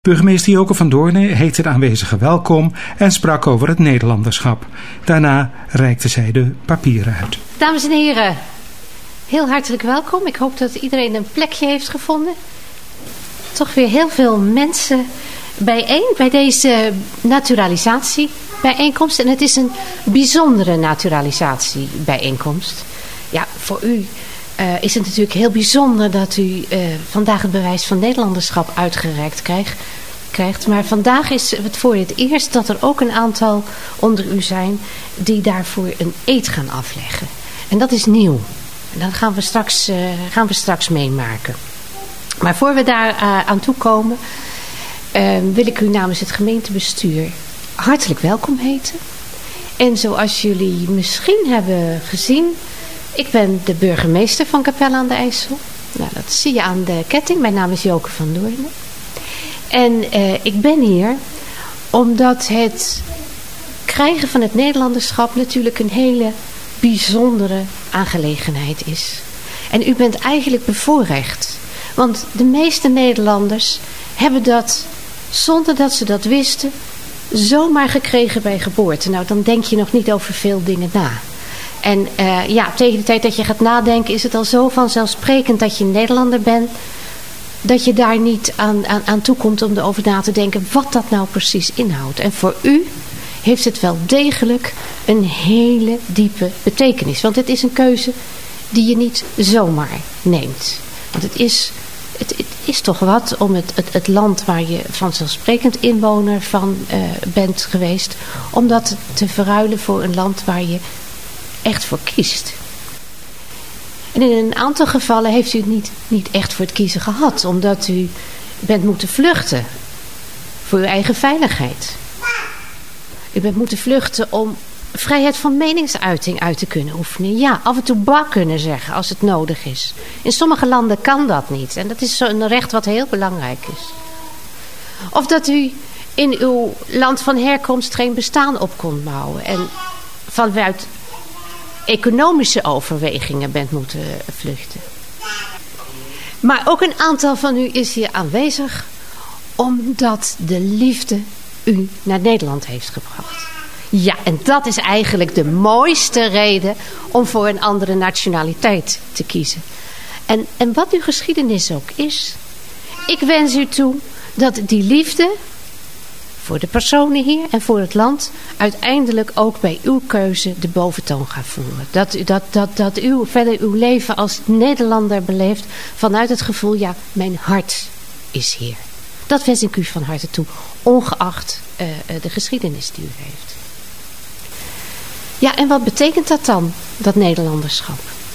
Burgemeester Joke van Doorne heette de aanwezigen welkom en sprak over het Nederlanderschap. Daarna reikte zij de papieren uit. Dames en heren, heel hartelijk welkom. Ik hoop dat iedereen een plekje heeft gevonden. Toch weer heel veel mensen bijeen bij deze naturalisatiebijeenkomst. En het is een bijzondere naturalisatiebijeenkomst. Ja, voor u is het natuurlijk heel bijzonder dat u vandaag het bewijs van Nederlanderschap uitgereikt krijgt. Maar vandaag is het voor het eerst dat er ook een aantal onder u zijn die daarvoor een eed gaan afleggen. En dat is nieuw. En dat gaan we straks meemaken. Maar voor we daar aan toe komen, wil ik u namens het gemeentebestuur hartelijk welkom heten. En zoals jullie misschien hebben gezien, ik ben de burgemeester van Capelle aan de IJssel. Nou, dat zie je aan de ketting. Mijn naam is Joke van Doorne. En ik ben hier omdat het krijgen van het Nederlanderschap natuurlijk een hele bijzondere aangelegenheid is. En u bent eigenlijk bevoorrecht. Want de meeste Nederlanders hebben dat, zonder dat ze dat wisten, zomaar gekregen bij geboorte. Nou, dan denk je nog niet over veel dingen na. En tegen de tijd dat je gaat nadenken is het al zo vanzelfsprekend dat je Nederlander bent, dat je daar niet aan toe komt om erover na te denken wat dat nou precies inhoudt. En voor u heeft het wel degelijk een hele diepe betekenis. Want het is een keuze die je niet zomaar neemt. Want het is toch wat om het land waar je vanzelfsprekend inwoner van bent geweest, om dat te verruilen voor een land waar je echt voor kiest. En in een aantal gevallen heeft u het niet echt voor het kiezen gehad, omdat u bent moeten vluchten voor uw eigen veiligheid. U bent moeten vluchten om vrijheid van meningsuiting uit te kunnen oefenen. Ja, af en toe bah kunnen zeggen als het nodig is. In sommige landen kan dat niet. En dat is een recht wat heel belangrijk is. Of dat u in uw land van herkomst geen bestaan op kon bouwen. En vanuit economische overwegingen bent moeten vluchten. Maar ook een aantal van u is hier aanwezig omdat de liefde u naar Nederland heeft gebracht. Ja, en dat is eigenlijk de mooiste reden om voor een andere nationaliteit te kiezen. En wat uw geschiedenis ook is, ik wens u toe dat die liefde voor de personen hier en voor het land uiteindelijk ook bij uw keuze de boventoon gaat voeren. Dat u verder uw leven als Nederlander beleeft vanuit het gevoel, ja, mijn hart is hier. Dat wens ik u van harte toe, ongeacht de geschiedenis die u heeft. Ja, en wat betekent dat dan, dat Nederlanderschap?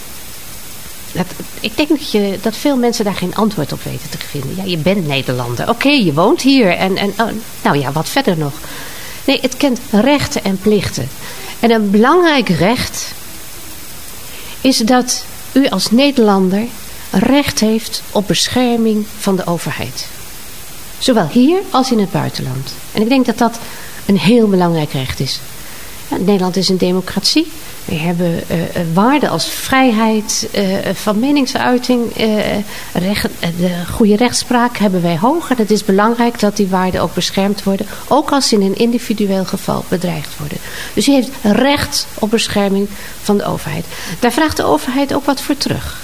Ik denk dat veel mensen daar geen antwoord op weten te vinden. Ja, je bent Nederlander. Oké, je woont hier. Nou ja, wat verder nog? Nee, het kent rechten en plichten. En een belangrijk recht is dat u als Nederlander recht heeft op bescherming van de overheid. Zowel hier als in het buitenland. En ik denk dat dat een heel belangrijk recht is. Ja, Nederland is een democratie. We hebben waarden als vrijheid van meningsuiting, de goede rechtspraak hebben wij hoog. En het is belangrijk dat die waarden ook beschermd worden. Ook als ze in een individueel geval bedreigd worden. Dus u heeft recht op bescherming van de overheid. Daar vraagt de overheid ook wat voor terug.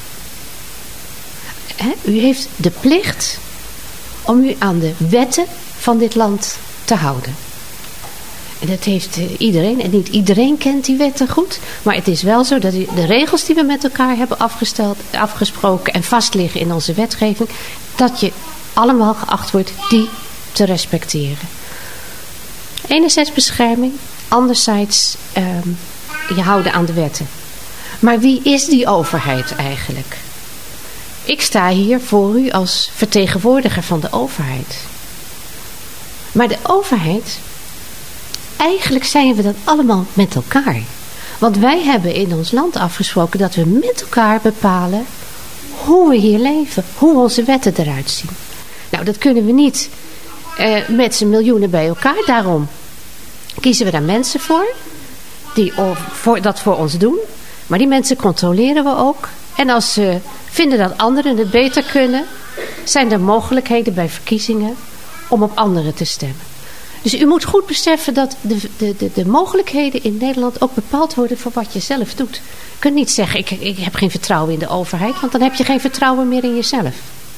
U heeft de plicht om u aan de wetten van dit land te houden. En dat heeft iedereen. En niet iedereen kent die wetten goed. Maar het is wel zo dat de regels die we met elkaar hebben afgesproken en vastliggen in onze wetgeving, dat je allemaal geacht wordt die te respecteren. Enerzijds bescherming, anderzijds je houden aan de wetten. Maar wie is die overheid eigenlijk? Ik sta hier voor u als vertegenwoordiger van de overheid. Maar de overheid, eigenlijk zijn we dat allemaal met elkaar. Want wij hebben in ons land afgesproken dat we met elkaar bepalen hoe we hier leven. Hoe onze wetten eruit zien. Nou, dat kunnen we niet met z'n miljoenen bij elkaar. Daarom kiezen we daar mensen voor die dat voor ons doen. Maar die mensen controleren we ook. En als ze vinden dat anderen het beter kunnen, zijn er mogelijkheden bij verkiezingen om op anderen te stemmen. Dus u moet goed beseffen dat de mogelijkheden in Nederland ook bepaald worden voor wat je zelf doet. Je kunt niet zeggen, ik heb geen vertrouwen in de overheid, want dan heb je geen vertrouwen meer in jezelf.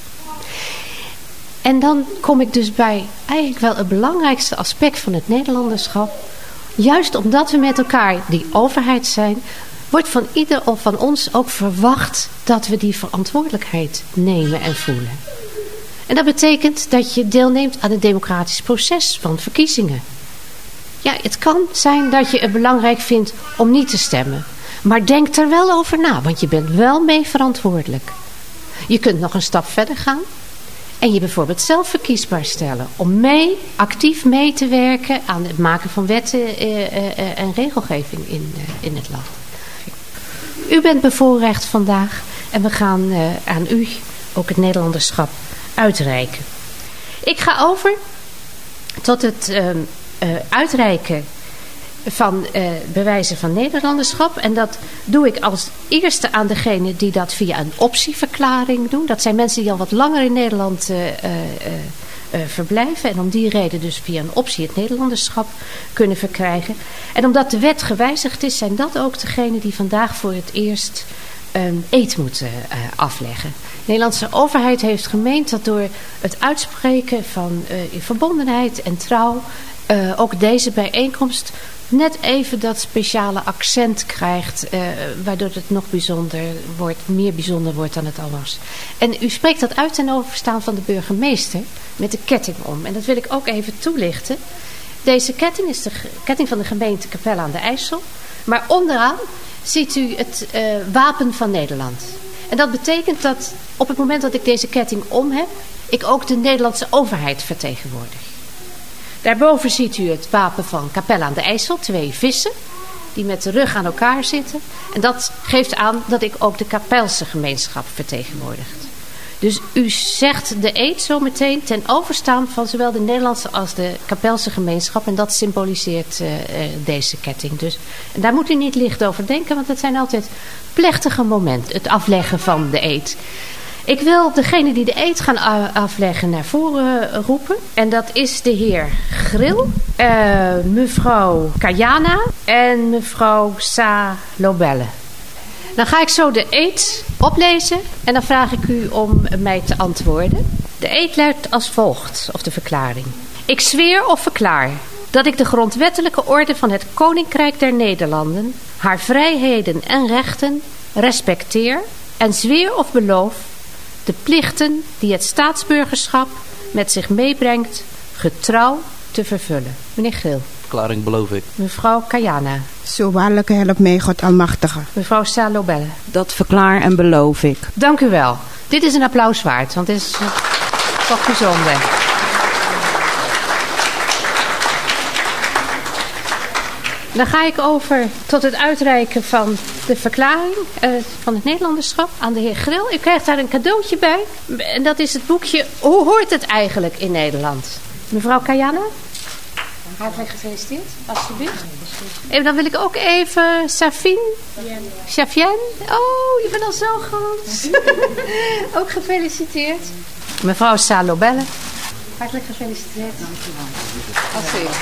En dan kom ik dus bij eigenlijk wel het belangrijkste aspect van het Nederlanderschap. Juist omdat we met elkaar die overheid zijn, wordt van ieder van ons ook verwacht dat we die verantwoordelijkheid nemen en voelen. En dat betekent dat je deelneemt aan het democratisch proces van verkiezingen. Ja, het kan zijn dat je het belangrijk vindt om niet te stemmen. Maar denk er wel over na, want je bent wel mee verantwoordelijk. Je kunt nog een stap verder gaan en je bijvoorbeeld zelf verkiesbaar stellen. Om actief mee te werken aan het maken van wetten en regelgeving in het land. U bent bevoorrecht vandaag en we gaan aan u ook het Nederlanderschap uitreiken. Ik ga over tot het uitreiken van bewijzen van Nederlanderschap. En dat doe ik als eerste aan degene die dat via een optieverklaring doen. Dat zijn mensen die al wat langer in Nederland verblijven. En om die reden dus via een optie het Nederlanderschap kunnen verkrijgen. En omdat de wet gewijzigd is, zijn dat ook degenen die vandaag voor het eerst eed moeten afleggen. De Nederlandse overheid heeft gemeend dat door het uitspreken van verbondenheid en trouw ook deze bijeenkomst net even dat speciale accent krijgt, waardoor het nog meer bijzonder wordt dan het al was. En u spreekt dat uit ten overstaan van de burgemeester met de ketting om. En dat wil ik ook even toelichten. Deze ketting is de ketting van de gemeente Capelle aan de IJssel. Maar onderaan ziet u het wapen van Nederland. En dat betekent dat op het moment dat ik deze ketting om heb, ik ook de Nederlandse overheid vertegenwoordig. Daarboven ziet u het wapen van Capelle aan de IJssel, 2 vissen die met de rug aan elkaar zitten. En dat geeft aan dat ik ook de Kapelse gemeenschap vertegenwoordig. Dus u zegt de eed zo meteen ten overstaan van zowel de Nederlandse als de Kapelse gemeenschap. En dat symboliseert deze ketting. Dus, en daar moet u niet licht over denken, want het zijn altijd plechtige momenten, het afleggen van de eed. Ik wil degene die de eed gaan afleggen naar voren roepen. En dat is de heer Gril, mevrouw Kajana en mevrouw Salobelle. Dan ga ik zo de eed oplezen en dan vraag ik u om mij te antwoorden. De eed luidt als volgt, of de verklaring. Ik zweer of verklaar dat ik de grondwettelijke orde van het Koninkrijk der Nederlanden, haar vrijheden en rechten, respecteer en zweer of beloof de plichten die het staatsburgerschap met zich meebrengt getrouw te vervullen. Meneer Gril. Verklaring beloof ik. Mevrouw Kajana. Zo waarlijk help mij God Almachtige. Mevrouw Salobelle. Dat verklaar en beloof ik. Dank u wel. Dit is een applaus waard, want dit is toch bijzonder. Dan ga ik over tot het uitreiken van de verklaring van het Nederlanderschap aan de heer Gril. U krijgt daar een cadeautje bij. En dat is het boekje Hoe hoort het eigenlijk in Nederland? Mevrouw Kajana? Hartelijk gefeliciteerd, alsjeblieft. En dan wil ik ook even Safien. Oh, je bent al zo groot. Ook gefeliciteerd. Mevrouw Salobelle. Hartelijk gefeliciteerd. Alsjeblieft.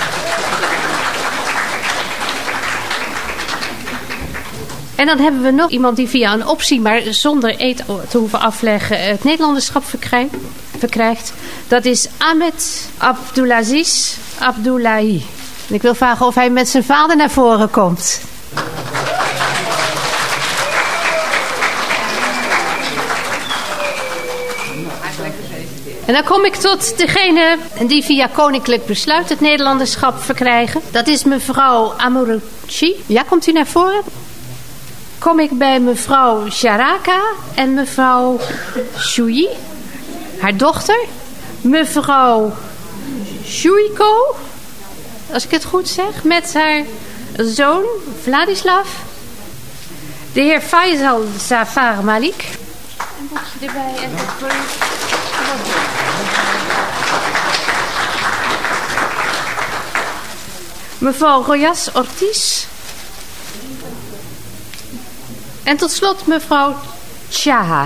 En dan hebben we nog iemand die via een optie, maar zonder eed te hoeven afleggen, het Nederlanderschap verkrijgt. Dat is Ahmed Abdulaziz Abdullahi. En ik wil vragen of hij met zijn vader naar voren komt. En dan kom ik tot degene die via koninklijk besluit het Nederlanderschap verkrijgen. Dat is mevrouw Amorucci. Ja, komt u naar voren? Kom ik bij mevrouw Sharaka en mevrouw Shui, haar dochter. Mevrouw Shuiko, als ik het goed zeg, met haar zoon Vladislav. De heer Faisal Zafar Malik. Een boekje erbij en het voor u. Mevrouw Royas Ortiz. En tot slot mevrouw Tjaha.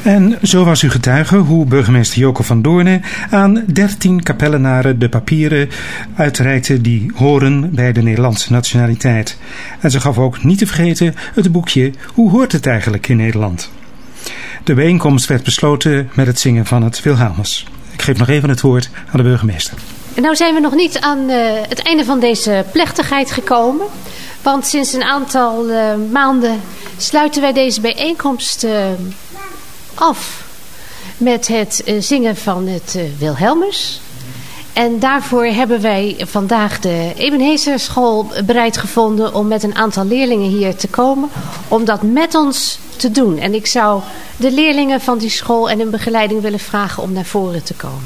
En zo was u getuige hoe burgemeester Joke van Doorne aan 13 kapellenaren de papieren uitreikte die horen bij de Nederlandse nationaliteit. En ze gaf ook niet te vergeten het boekje Hoe hoort het eigenlijk in Nederland? De bijeenkomst werd besloten met het zingen van het Wilhelmus. Ik geef nog even het woord aan de burgemeester. Nou zijn we nog niet aan het einde van deze plechtigheid gekomen. Want sinds een aantal maanden sluiten wij deze bijeenkomst af met het zingen van het Wilhelmus. En daarvoor hebben wij vandaag de Ebenezerschool bereid gevonden om met een aantal leerlingen hier te komen. Om dat met ons te doen. En ik zou de leerlingen van die school en hun begeleiding willen vragen om naar voren te komen.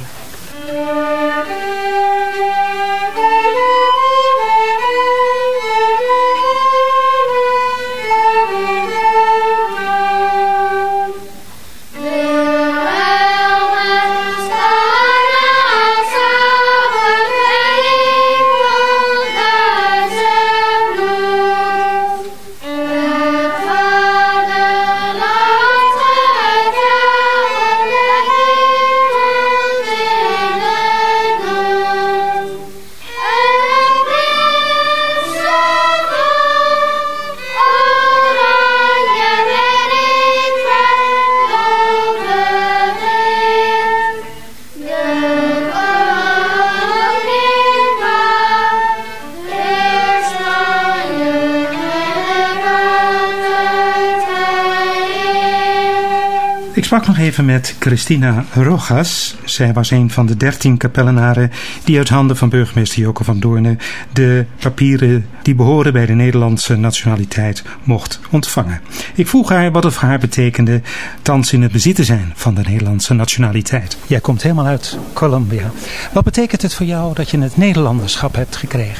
Ik sprak nog even met Cristina Rojas. Zij was een van de 13 kapellenaren die uit handen van burgemeester Joke van Doorne de papieren die behoren bij de Nederlandse nationaliteit mocht ontvangen. Ik vroeg haar wat het voor haar betekende thans in het bezit te zijn van de Nederlandse nationaliteit. Jij komt helemaal uit Colombia. Wat betekent het voor jou dat je het Nederlanderschap hebt gekregen?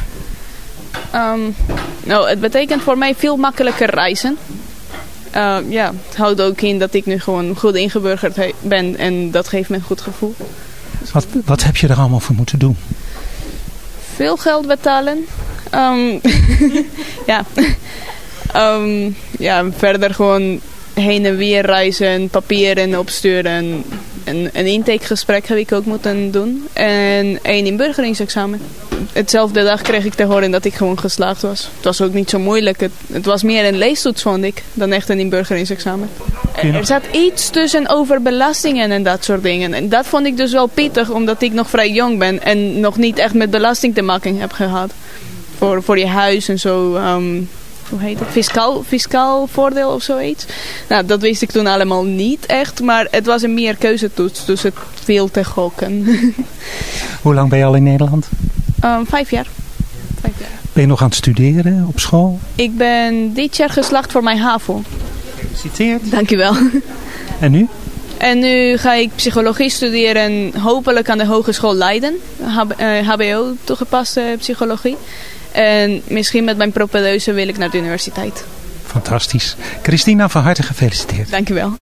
Nou, het betekent voor mij veel makkelijker reizen. Ja, het houdt ook in dat ik nu gewoon goed ingeburgerd ben en dat geeft me een goed gevoel. Wat heb je er allemaal voor moeten doen? Veel geld betalen. Ja. Ja, verder gewoon heen en weer reizen, papieren opsturen. Een intakegesprek heb ik ook moeten doen. En een inburgeringsexamen. Hetzelfde dag kreeg ik te horen dat ik gewoon geslaagd was. Het was ook niet zo moeilijk. Het was meer een leestoets, vond ik, dan echt een inburgeringsexamen. Er zat iets tussen over belastingen en dat soort dingen. En dat vond ik dus wel pittig, omdat ik nog vrij jong ben en nog niet echt met belasting te maken heb gehad. Voor je huis en zo. Hoe heet het? Fiscaal voordeel of zoiets. Nou, dat wist ik toen allemaal niet echt. Maar het was een meer keuzetoets, dus het viel te gokken. Hoe lang ben je al in Nederland? 5 jaar. Ben je nog aan het studeren op school? Ik ben dit jaar geslaagd voor mijn HAVO. Gefeliciteerd. Dankjewel. En nu? En nu ga ik psychologie studeren, hopelijk aan de Hogeschool Leiden. HBO, toegepaste psychologie. En misschien met mijn propedeuse wil ik naar de universiteit. Fantastisch. Cristina, van harte gefeliciteerd. Dankjewel.